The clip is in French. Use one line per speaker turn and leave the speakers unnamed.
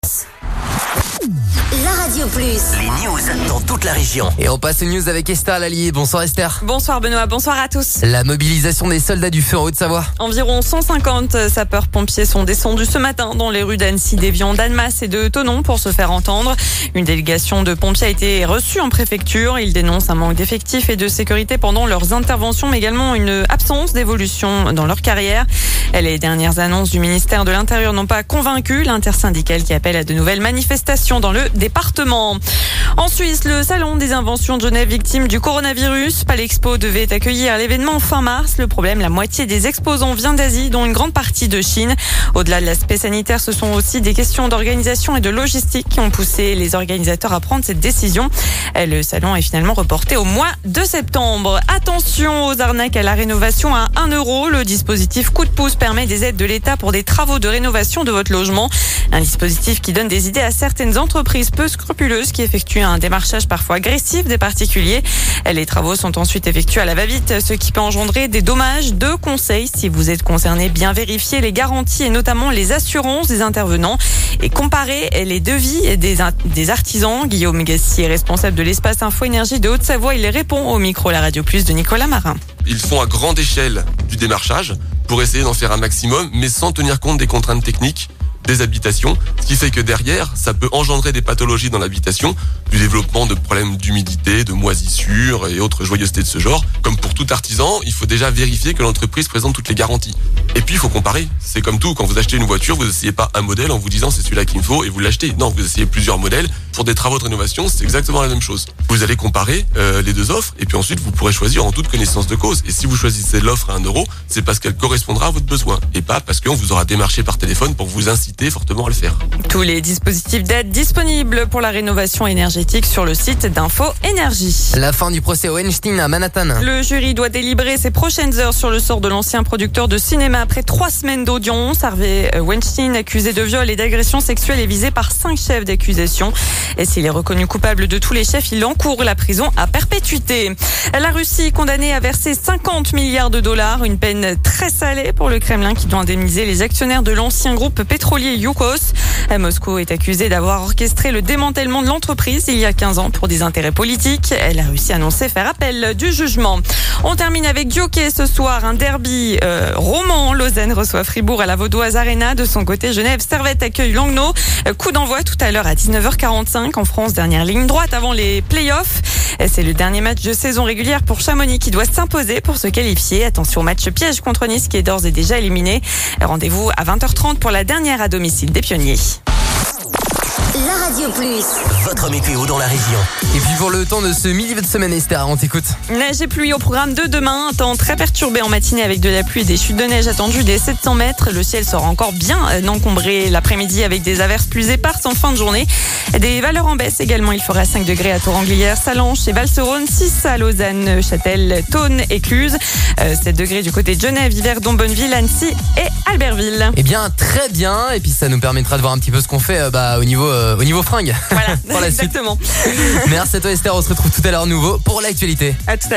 La Radio Plus.
Les news dans toute la région.
Et on passe aux news avec Esther Lallier. Bonsoir Esther.
Bonsoir Benoît, bonsoir à tous.
La mobilisation des soldats du feu en Haute-Savoie.
Environ 150 sapeurs-pompiers sont descendus ce matin dans les rues d'Annecy, d'Évian, d'Annemasse et de Thonon pour se faire entendre. Une délégation de pompiers a été reçue en préfecture. Ils dénoncent un manque d'effectifs et de sécurité pendant leurs interventions, mais également une absence d'évolution dans leur carrière. Les dernières annonces du ministère de l'Intérieur n'ont pas convaincu l'intersyndicale qui appelle à de nouvelles manifestations dans le département. En Suisse, le salon des inventions de Genève victime du coronavirus. Palexpo devait accueillir l'événement fin mars. Le problème, la moitié des exposants vient d'Asie, dont une grande partie de Chine. Au-delà de l'aspect sanitaire, ce sont aussi des questions d'organisation et de logistique qui ont poussé les organisateurs à prendre cette décision. Le salon est finalement reporté au mois de septembre. Attention aux arnaques à la rénovation à 1 €. Le dispositif Coup de pouce permet des aides de l'État pour des travaux de rénovation de votre logement. Un dispositif qui donne des idées à certaines entreprises peu scrupuleuses qui effectuent un démarchage parfois agressif des particuliers. Les travaux sont ensuite effectués à la va-vite, ce qui peut engendrer des dommages. 2 conseils, si vous êtes concerné, bien vérifier les garanties et notamment les assurances des intervenants et comparer les devis des artisans. Guillaume Gassier, responsable de l'espace Info Énergie de Haute-Savoie, il répond au micro La Radio Plus de Nicolas Marin.
Ils font à grande échelle du démarchage pour essayer d'en faire un maximum, mais sans tenir compte des contraintes techniques des habitations, ce qui fait que derrière, ça peut engendrer des pathologies dans l'habitation, du développement de problèmes d'humidité, de moisissures et autres joyeusetés de ce genre. Comme pour tout artisan, il faut déjà vérifier que l'entreprise présente toutes les garanties. Et puis, il faut comparer. C'est comme tout, quand vous achetez une voiture, vous n'essayez pas un modèle en vous disant c'est celui-là qu'il me faut et vous l'achetez. Non, vous essayez plusieurs modèles. Pour des travaux de rénovation, c'est exactement la même chose. Vous allez comparer les 2 offres et puis ensuite, vous pourrez choisir en toute connaissance de cause. Et si vous choisissez l'offre à 1 €, c'est parce qu'elle correspondra à votre besoin et pas parce qu'on vous aura démarché par téléphone pour vous inciter fortement à le faire.
Tous les dispositifs d'aide disponibles pour la rénovation énergétique sur le site d'Info Énergie.
La fin du procès Weinstein à Manhattan.
Le jury doit délibérer ces prochaines heures sur le sort de l'ancien producteur de cinéma après 3 semaines d'audience. Harvey Weinstein, accusé de viol et d'agression sexuelle, est visé par 5 chefs d'accusation. Et s'il est reconnu coupable de tous les chefs, il encourt la prison à perpétuité. La Russie condamnée à verser 50 milliards de dollars, une peine très salée pour le Kremlin qui doit indemniser les actionnaires de l'ancien groupe pétrolier Yukos. Moscou est accusé d'avoir orchestré le démantèlement de l'entreprise il y a 15 ans pour des intérêts politiques. La Russie a annoncé faire appel du jugement. On termine avec du hockey ce soir, un derby roman. Lausanne reçoit Fribourg à la Vaudoise Arena. De son côté, Genève Servette accueille Langnau. Coup d'envoi tout à l'heure à 19h45 en France, dernière ligne droite avant les playoffs. C'est le dernier match de saison régulière pour Chamonix qui doit s'imposer pour se qualifier. Attention, match piège contre Nice qui est d'ores et déjà éliminé. Rendez-vous à 20h30 pour la dernière à domicile des Pionniers.
La Radio Plus.
Votre météo dans la région.
Et puis pour le temps de ce milieu de semaine Esther, on t'écoute.
Neige et pluie au programme de demain. Un temps très perturbé en matinée avec de la pluie et des chutes de neige attendues des 700 mètres. Le ciel sera encore bien encombré l'après-midi avec des averses plus éparses en fin de journée. Des valeurs en baisse également. Il fera 5 degrés à Toranglière, Salanches et Valserone, 6 à Lausanne, Châtel, Thônes et Cluse. 7 degrés du côté de Genève, Yverdon, Bonneville, Annecy et Albertville.
Eh bien, très bien. Et puis ça nous permettra de voir un petit peu ce qu'on fait au niveau fringues.
Voilà,
pour la suite.
exactement.
Merci à toi Esther, on se retrouve tout à l'heure nouveau pour l'actualité.
À tout à l'heure.